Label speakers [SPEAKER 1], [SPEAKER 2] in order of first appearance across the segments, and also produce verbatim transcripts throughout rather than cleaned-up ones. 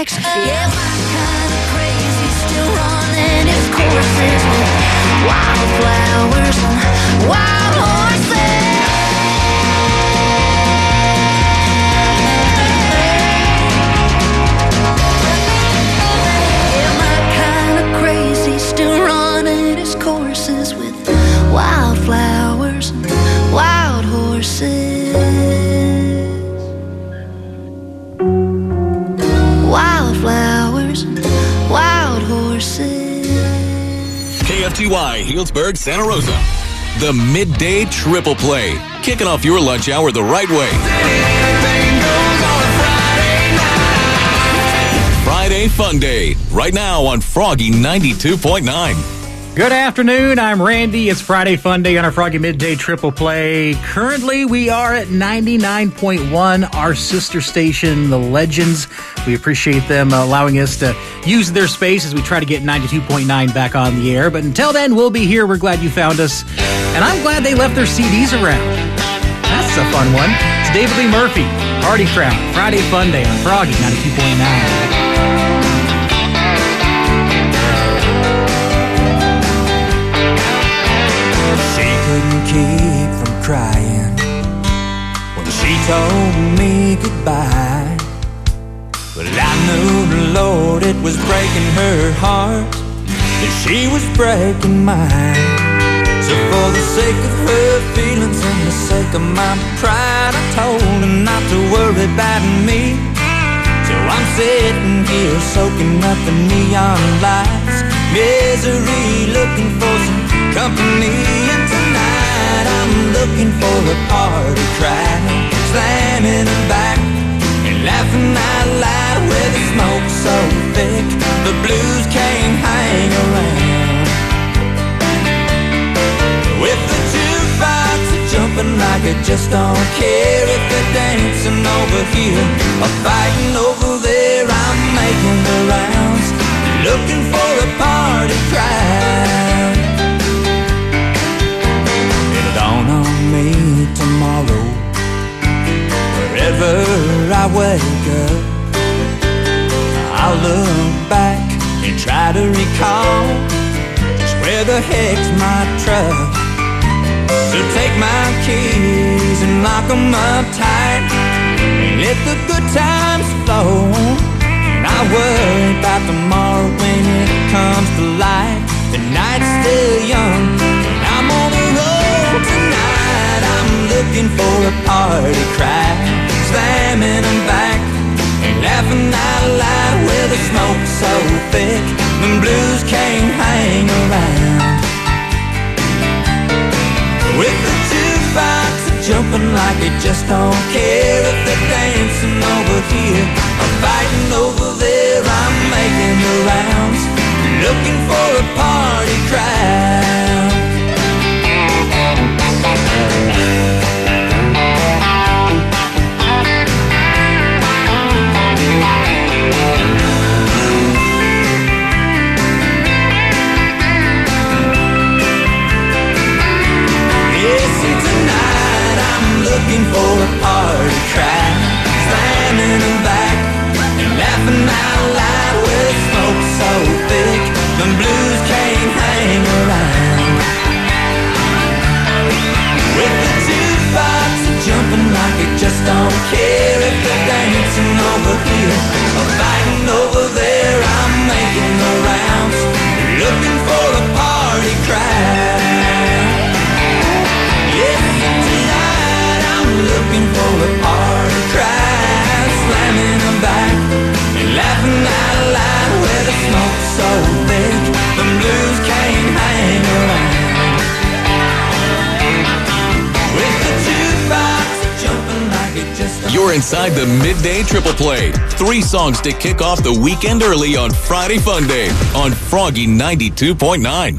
[SPEAKER 1] tracks. Yeah, my kind of crazy, still running its courses with wildflowers and wild horses. Yeah, my kind of crazy, still running its courses with wildflowers and wild horses. Wildflowers and wild horses.
[SPEAKER 2] K F T Y, Healdsburg, Santa Rosa. The Midday Triple Play. Kicking off your lunch hour the right way. Friday Fun Day. Right now on Froggy ninety-two point nine.
[SPEAKER 3] Good afternoon, I'm Randy. It's Friday Fun Day on our Froggy Midday Triple Play. Currently, we are at ninety-nine point one, our sister station, The Legends. We appreciate them allowing us to use their space as we try to get ninety-two point nine back on the air. But until then, we'll be here. We're glad you found us. And I'm glad they left their C Ds around. That's a fun one. It's David Lee Murphy, Party Crowd, Friday Fun Day on Froggy ninety-two point nine.
[SPEAKER 4] Couldn't keep from crying when she told me goodbye. Well, I knew the Lord, it was breaking her heart, that she was breaking mine. So for the sake of her feelings and the sake of my pride, I told her not to worry about me. So I'm sitting here soaking up the neon lights, misery, looking for some company. And tonight I'm looking for a party crowd, slamming them back and laughing out loud. Where the smoke's so thick, the blues can't hang around. With the jukebox jumping like I just don't care. If they're dancing over here or fighting over there, I'm making the rounds, looking for a party crowd. It'll dawn on me tomorrow, wherever I wake up, I'll look back and try to recall just where the heck's my truck. So take my keys and lock them up tight and let the good times flow. And I worry about tomorrow when it comes to light. The night's still young and I'm on the road tonight. I'm looking for a party crowd, slamming them back and laughing out loud. Where the smoke's so thick, the blues can't hang around. With the jukebox jumping like it just don't care. If they're dancing over here or fighting over there, I'm making the rounds, looking for a party crowd. Looking for a party crowd, slamming them back and laughing out loud. Where the smoke's so thick, the blues can't hang around. With the jukebox jumping like it just don't care. If they're dancing over here or fighting over there, I'm making the rounds, looking for a party crowd. Yes, tonight I'm looking for a party crowd, slamming them back and laughing out loud. Where the smoke's so thick, the blues can't hang around. With the jukebox jumping like it just don't.
[SPEAKER 2] You're inside the Midday Triple Play. Three songs to kick off the weekend early on Friday Fun Day on Froggy ninety-two point nine.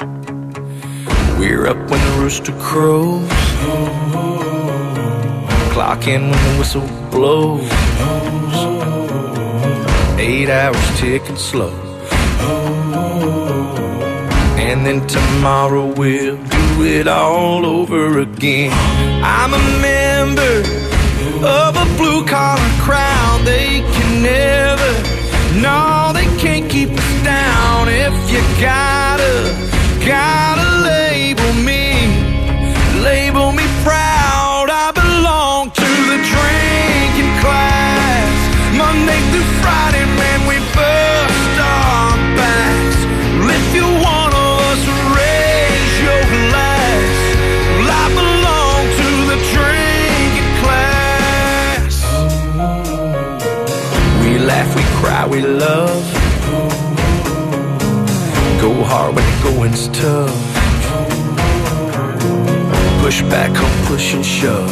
[SPEAKER 4] We're up when the rooster crows,
[SPEAKER 5] clock in when the whistle blows. Eight hours ticking slow. And then tomorrow we'll do it all over again. I'm a member of a blue-collar crowd. They can never, no, they can't keep us down. If you gotta, gotta label me, label me proud. I belong to the drinking class. Monday through Friday, man, we bust our backs. If you want us, raise your glass. Well, I belong to the drinking class. We laugh, we cry, we love. Go hard when the going's tough. Push back, come push and shove.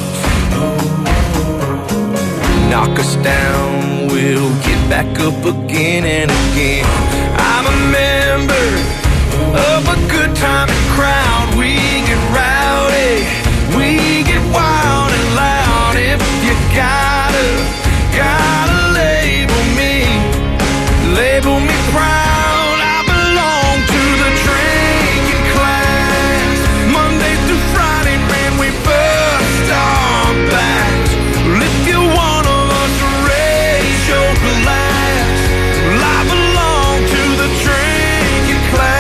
[SPEAKER 5] Knock us down, we'll get back up again and again. I'm a member of a good time and crowd. We get rowdy, we get wild and loud. If you gotta, gotta label me, label me proud. I belong to the drinking class. Monday through Friday, man, we bust our backs. Well, if you want us, raise your glass. Well, I belong to the drinking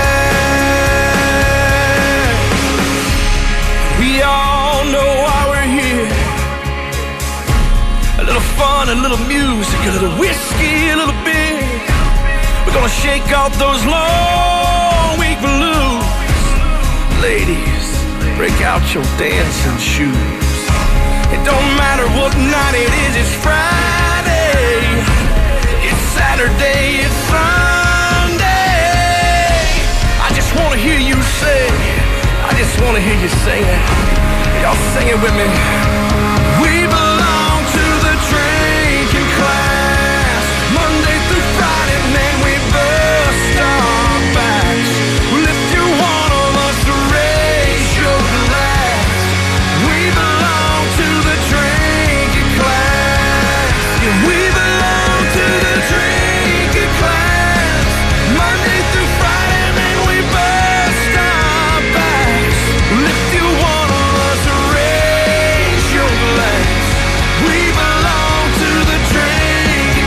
[SPEAKER 5] class. We all know why we're here. A little fun, a little music, a little whiskey, a little beer. We're gonna shake off those long week blues. Ladies, break out your dancing shoes. It don't matter what night it is, it's Friday, it's Saturday, it's Sunday. I just wanna hear you say, I just wanna hear you sing it. Y'all sing it with me. We belong to the drinking class. Monday through Friday, man, we bust our backs. Well, if you want us to raise your glass, we belong to the drinking class. Yeah, we belong to the drinking class. Monday through Friday, man, we bust our backs. Well, if you want us to raise your glass, we belong to the drinking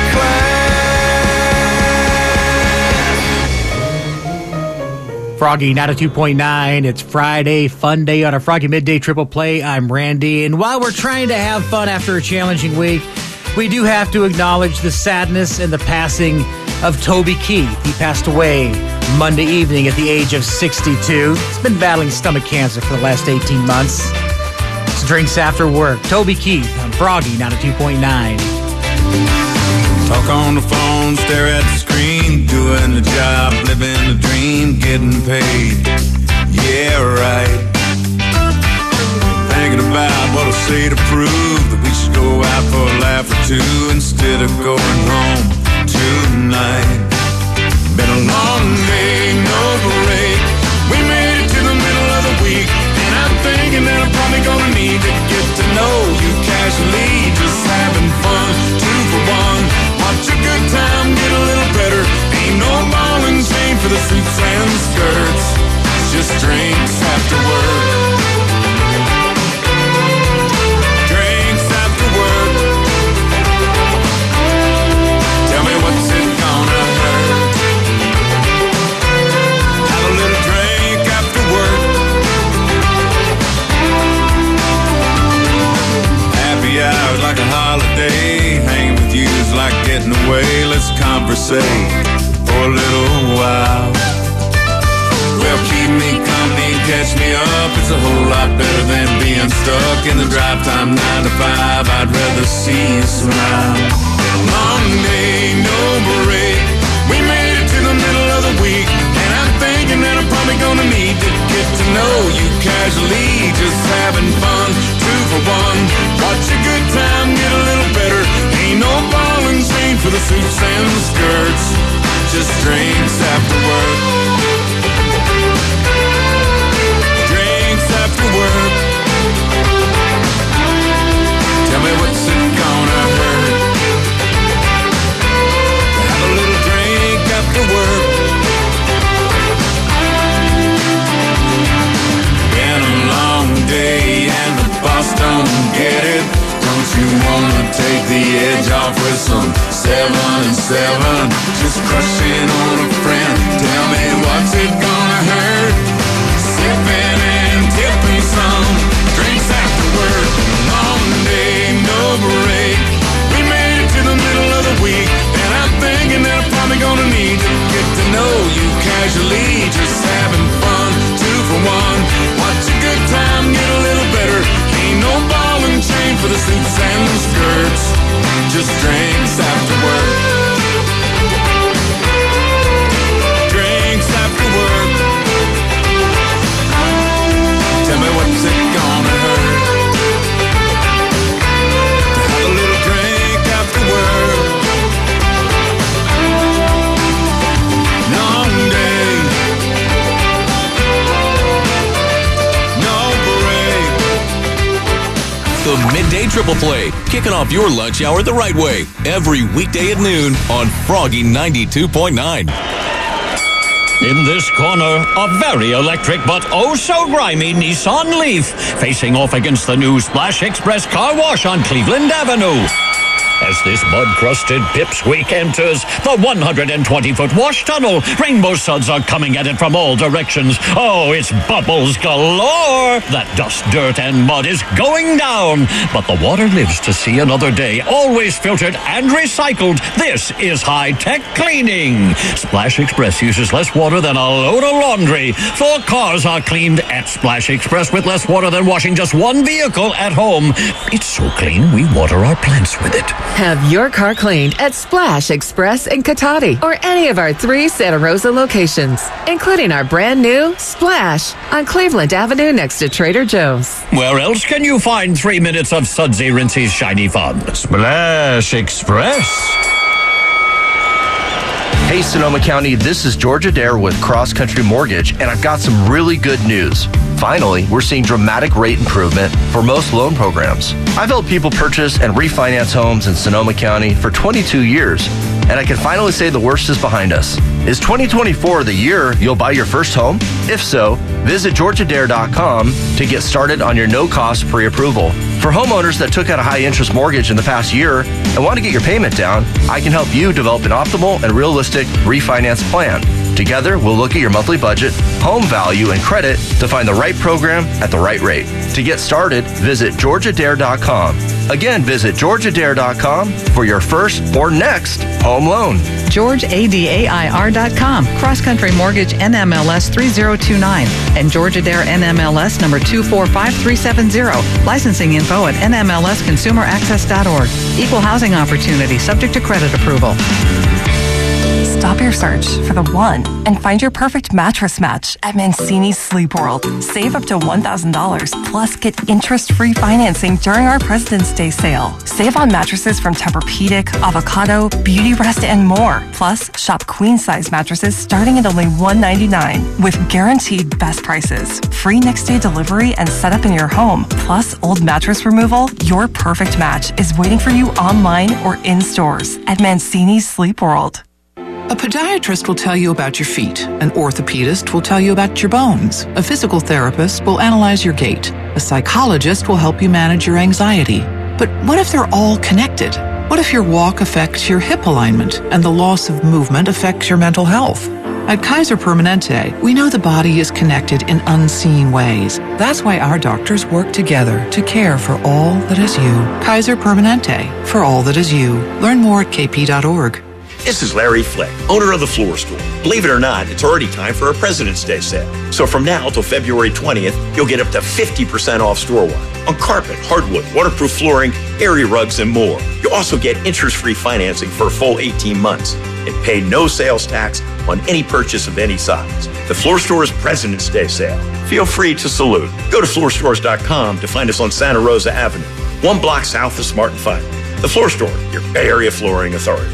[SPEAKER 5] class.
[SPEAKER 3] Froggy ninety-two point nine. It's Friday, fun day on a Froggy Midday Triple Play. I'm Randy. And while we're trying to have fun after a challenging week, we do have to acknowledge the sadness and the passing of Toby Keith. He passed away Monday evening at the age of sixty-two. He's been battling stomach cancer for the last eighteen months. It's Drinks After Work. Toby Keith on Froggy ninety-two point nine.
[SPEAKER 6] Talk on the phone, stare at the screen, doing the job, living the dream, getting paid. Yeah, right. Thinking about what I'll say to prove that we should go out for a laugh or two instead of going home tonight. Been a long day, no break. We made it to the middle of the week, and I'm thinking that I'm probably gonna need to get to know you casually. Just having fun, two for one. Watch a good time get a little better. Ain't no ball and chain for the suits and skirts. It's just drinks after work. Drinks after work. Tell me what's it gonna hurt. Have a little drink after work. Happy hours like a holiday. Hanging with you is like getting away. Let's conversate for a little while. Well, keep me company, catch me up. It's a whole lot better than being stuck in the drive time nine to five. I'd rather see you smile. Long day, no break. We made it to the middle of the week, and I'm thinking that I'm probably gonna need to get to know you casually. Just having fun, two for one. Watch a good time get a little better. Ain't no ball and chain for the suits and skirts. Just drinks after work. Drinks after work. Tell me
[SPEAKER 2] The Midday Triple Play, kicking off your lunch hour the right way. Every weekday at noon on Froggy ninety-two point nine.
[SPEAKER 7] In this corner, a very electric but oh so grimy Nissan Leaf, facing off against the new Splash Express Car Wash on Cleveland Avenue. As this mud-crusted pipsqueak enters the one hundred twenty foot wash tunnel, rainbow suds are coming at it from all directions. Oh, it's bubbles galore! That dust, dirt, and mud is going down. But the water lives to see another day, always filtered and recycled. This is high-tech cleaning. Splash Express uses less water than a load of laundry. Four cars are cleaned at Splash Express with less water than washing just one vehicle at home. It's so clean, we water our plants with it.
[SPEAKER 8] Have your car cleaned at Splash Express in Cotati or any of our three Santa Rosa locations, including our brand new Splash on Cleveland Avenue next to Trader Joe's.
[SPEAKER 7] Where else can you find three minutes of sudsy, rinsey, shiny fun? Splash Express.
[SPEAKER 9] Hey, Sonoma County, this is George Adair with Cross Country Mortgage, and I've got some really good news. Finally, we're seeing dramatic rate improvement for most loan programs. I've helped people purchase and refinance homes in Sonoma County for twenty-two years, and I can finally say the worst is behind us. Is twenty twenty-four the year you'll buy your first home? If so, visit george adair dot com to get started on your no-cost pre-approval. For homeowners that took out a high-interest mortgage in the past year and want to get your payment down, I can help you develop an optimal and realistic refinance plan. Together, we'll look at your monthly budget, home value, and credit to find the right program at the right rate. To get started, visit george adair dot com. Again, visit george adair dot com for your first or next home loan.
[SPEAKER 10] george adair dot com, Cross Country Mortgage N M L S three zero two nine, and George Adair N M L S number two four five three seven zero. Licensing info at n m l s consumer access dot org. Equal housing opportunity, subject to credit approval.
[SPEAKER 11] Stop your search for the one and find your perfect mattress match at Mancini's Sleep World. Save up to one thousand dollars plus get interest-free financing during our President's Day sale. Save on mattresses from Tempur-Pedic, Avocado, Beauty Rest, and more. Plus, shop queen-size mattresses starting at only one hundred ninety-nine dollars with guaranteed best prices, free next-day delivery, and setup in your home. Plus, old mattress removal. Your perfect match is waiting for you online or in stores at Mancini's Sleep World.
[SPEAKER 12] A podiatrist will tell you about your feet. An orthopedist will tell you about your bones. A physical therapist will analyze your gait. A psychologist will help you manage your anxiety. But what if they're all connected? What if your walk affects your hip alignment and the loss of movement affects your mental health? At Kaiser Permanente, we know the body is connected in unseen ways. That's why our doctors work together to care for all that is you. Kaiser Permanente, for all that is you. Learn more at k p dot org.
[SPEAKER 13] This is Larry Flick, owner of The Floor Store. Believe it or not, it's already time for a President's Day sale. So from now till February twentieth, you'll get up to fifty percent off store-wide on carpet, hardwood, waterproof flooring, area rugs, and more. You'll also get interest-free financing for a full eighteen months and pay no sales tax on any purchase of any size. The Floor Store's President's Day sale. Feel free to salute. Go to floor stores dot com to find us on Santa Rosa Avenue, one block south of Smart and Final. The Floor Store, your Bay Area flooring authority.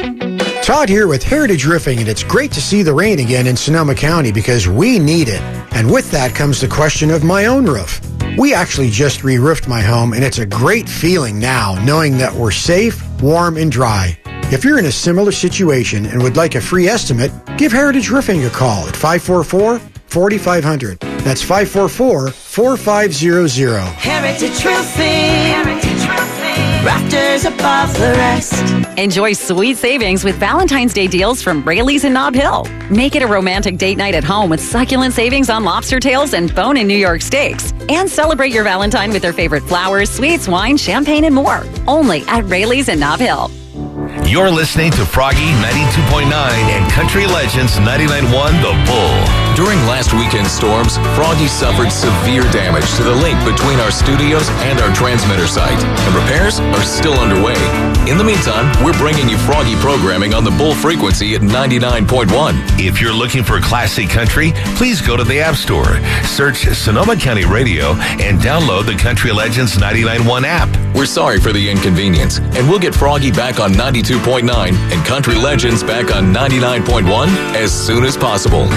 [SPEAKER 14] Todd here with Heritage Roofing, and it's great to see the rain again in Sonoma County because we need it. And with that comes the question of my own roof. We actually just re-roofed my home, and it's a great feeling now knowing that we're safe, warm, and dry. If you're in a similar situation and would like a free estimate, give Heritage Roofing a call at five four four, four five zero zero. That's five four four, four five zero zero.
[SPEAKER 1] Heritage Roofing. Heritage Roofing. Rafters above the rest.
[SPEAKER 15] Enjoy sweet savings with Valentine's Day deals from Rayleigh's in Nob Hill. Make it a romantic date night at home with succulent savings on lobster tails and bone-in New York steaks. And celebrate your Valentine with their favorite flowers, sweets, wine, champagne, and more. Only at Rayleigh's in Nob Hill.
[SPEAKER 16] You're listening to Froggy ninety-two point nine and Country Legends ninety-nine point one The Bull.
[SPEAKER 2] During last weekend's storms, Froggy suffered severe damage to the link between our studios and our transmitter site, and repairs are still underway. In the meantime, we're bringing you Froggy programming on the Bull frequency at ninety-nine point one.
[SPEAKER 16] If you're looking for classic country, please go to the App Store, search Sonoma County Radio, and download the Country Legends ninety-nine point one app.
[SPEAKER 2] We're sorry for the inconvenience, and we'll get Froggy back on ninety-two point nine and Country Legends back on ninety-nine point one as soon as possible.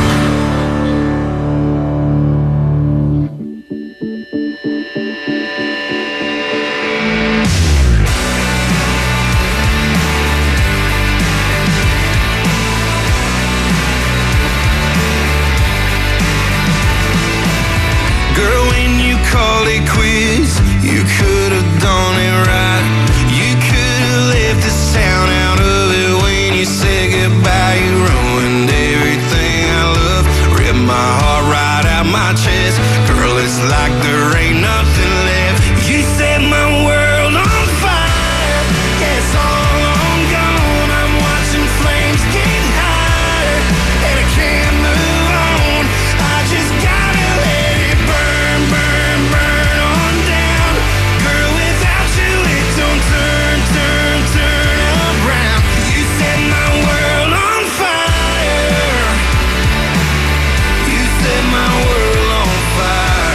[SPEAKER 5] quality quiz. You could have done it right. You could have left the sound out of it when you said goodbye. You ruined everything I love. Ripped my heart right out my chest. Girl, it's like there ain't nothing left. You set my world on fire. Yeah, it's all on gone. I'm watching flames get higher, and I can't move on. I just gotta let it burn, burn, burn on down. Girl, without you it don't turn, turn, turn around. You set my world on fire. You set my world on fire.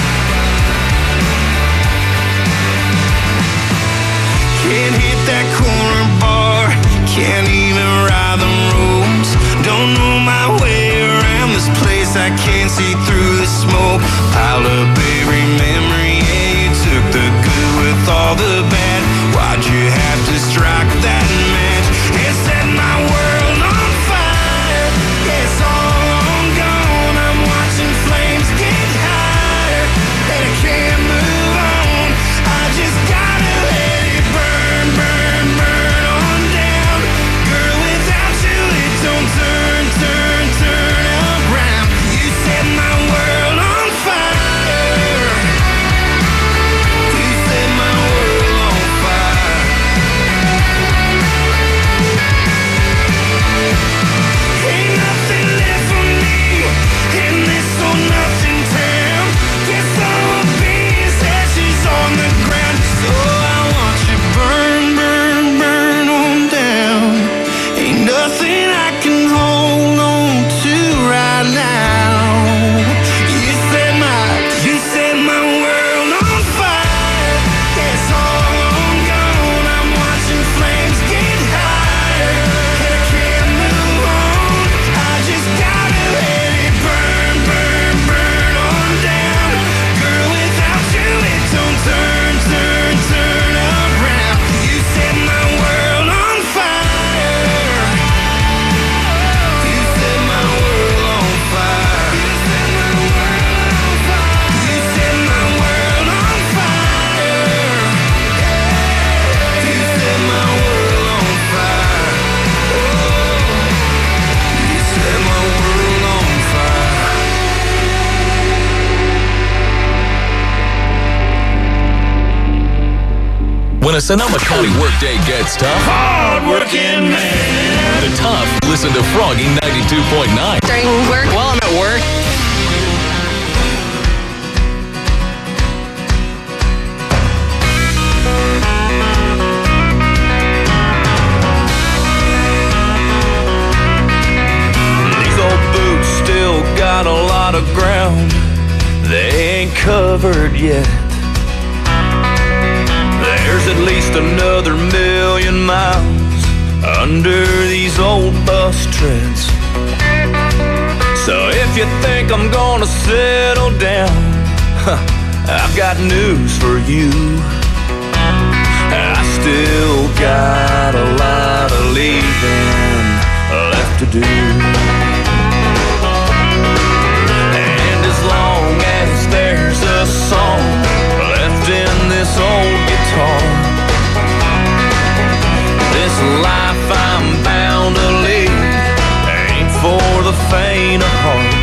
[SPEAKER 5] Can't hit that corner bar. Can't even ride the ropes. Don't know my way around this place. I can't see through the smoke. Piled up every memory. Yeah, you took the good with all the bad. Why'd you have to strike that match? It set my world on fire. Yeah, it's all on gone. I'm watching flames get higher, and I can't move on. I just gotta let it burn, burn, burn on down. Girl, without you it don't turn, turn, turn around. You set my world on fire. You set my world on fire. Ain't nothing left for me in this old nothing town. Guess I'll be as ashes on the ground. So I want you burn, burn, burn on down. Ain't nothing I can hold on to right now. You set my, you set my world on fire. Yeah, it's all on gone. I'm watching flames get higher, and I can't move on. I just gotta let it burn, burn, burn on down. Girl, without you it don't turn, turn, turn around. You set my world on fire. You set my world on fire. You set my world on fire. You set my world on fire. You set my world on fire. You set my world on fire.
[SPEAKER 2] When a Sonoma County workday gets tough,
[SPEAKER 5] Hard-working man.
[SPEAKER 2] the tough listen to Froggy ninety-two point nine.
[SPEAKER 8] During work, while I'm at work.
[SPEAKER 5] These old boots still got a lot of ground they ain't covered yet. There's at least another million miles under these old bus treads. So if you think I'm gonna settle down, huh, I've got news for you. I still got a lot of leaving left to do. And as long as there's a song left in this old guitar, this life I'm bound to lead ain't for the faint of heart.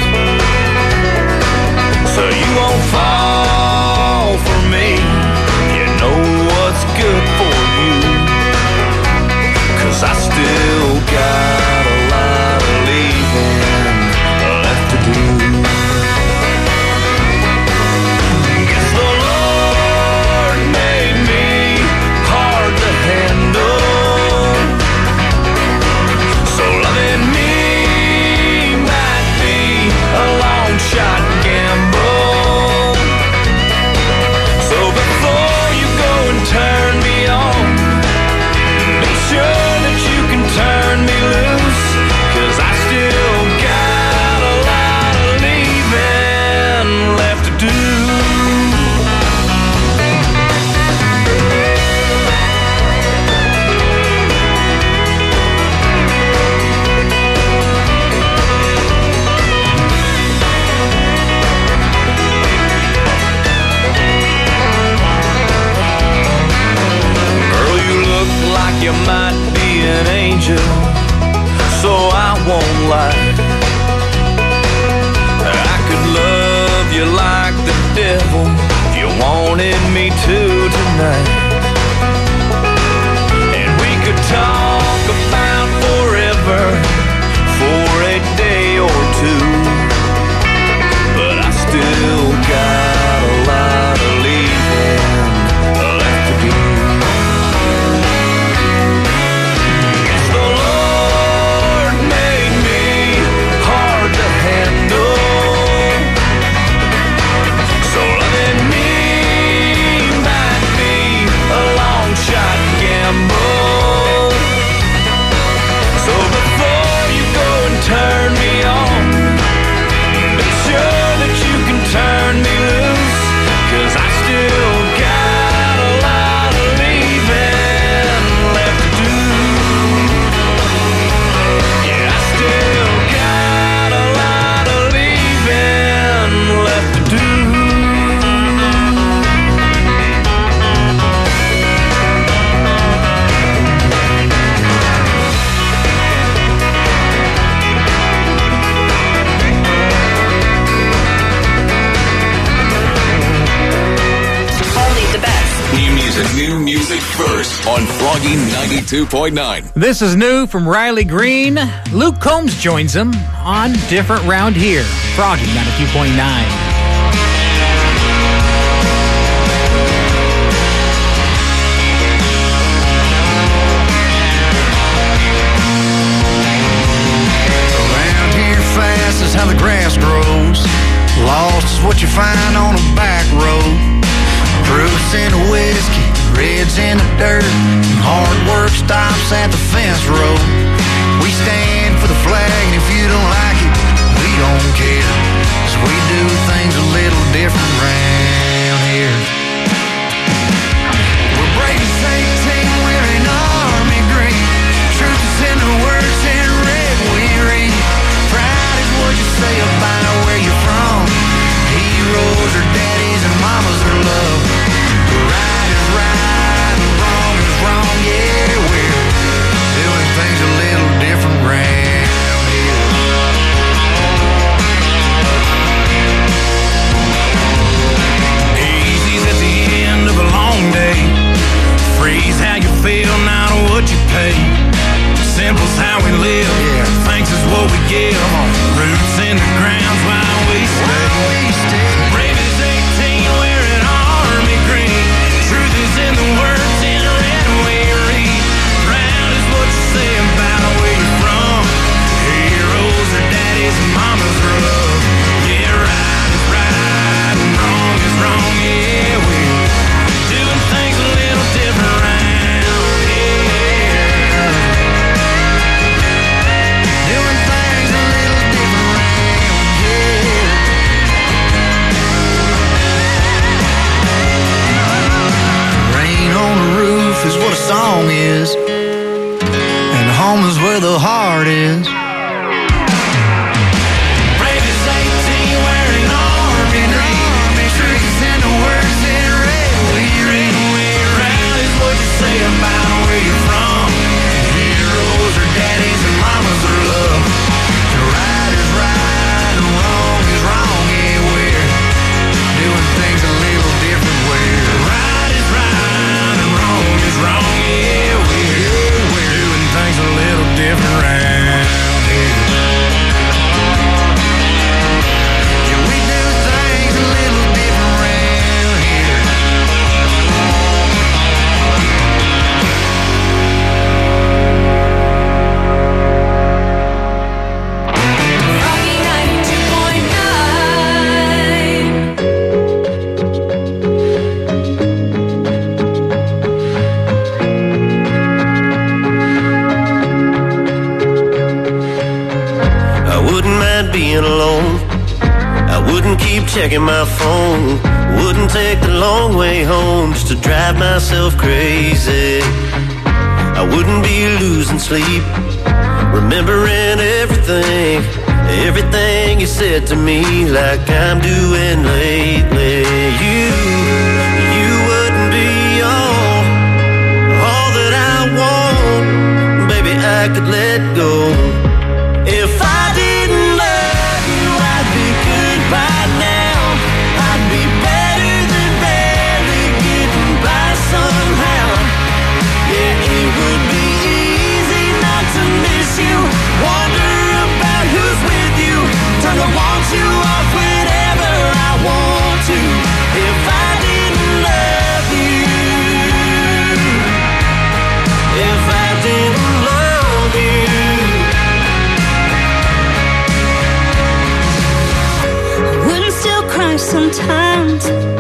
[SPEAKER 5] So you won't fall for me. You know what's good for you. 'Cause I still got a lot of lead. devil if you wanted me to tonight. And we could talk about forever for a day or two, but I still got a lot of leaving left to do. Yes, the Lord made me hard to handle, so loving me might be a long shot gamble. So before you go and turn me on, be sure that you can turn me loose, 'cause I still got a lot of leaving left to do. Yeah, I still got a lot of leaving left to do.
[SPEAKER 1] Only the best.
[SPEAKER 2] New music, new music first on Froggy ninety-two point nine.
[SPEAKER 3] This is new from Riley Green. Luke Combs joins him on Different Round Here. Froggy ninety-two point nine.
[SPEAKER 5] Around here fast is how the grass grows. Lost is what you find on a back road. Proofs in the whiskey, reds in the dirt, and hard work stops at the fence road. We stand for the flag, and if you don't like it, we don't care, 'cause we do things a little different round here. We're brave as eighteen, wearing army green. Truth is in the words in red we read. Pride is what you say about where you're from. Heroes are daddies and mamas are love. Right is right and wrong is wrong. Yeah, we're doing things a little different round here. Easy's at the end of a long day. Freeze how you feel, not what you pay. Simple's how we live. Yeah. Thanks is what we give. Roots in the ground's why we stay. Brave as eighteen, wearing army green. Truth is in the words in red we read. Proud is what you say about where you're from. Heroes are daddies and mamas are love. Yeah, right is right and wrong is wrong. Yeah, we're doing things a little different round here. Doing things a little different round here. Rain on the roof is what a song is, and home is where the heart is. Brave as eighteen, wearing army green. Truth in the words in red we read. Proud is what you say about where you're from. Heroes are daddies and mamas are love. Right is right and wrong is wrong. Yeah, we're doing things a little different way. Right is right and wrong is wrong. Yeah, we're, we're doing things a little different round here. Yeah, we do things a little different round here.
[SPEAKER 1] Froggy ninety-two point nine.
[SPEAKER 17] I wouldn't mind being alone. I wouldn't keep checking my phone. Wouldn't take the long way home just to drive myself crazy. I wouldn't be losing sleep, remembering everything, everything you said to me, like I'm doing lately. You, you wouldn't be all, all that I want. Baby, I could let go. If I didn't love you, I'd be good by now. I'd be better.
[SPEAKER 1] sometimes.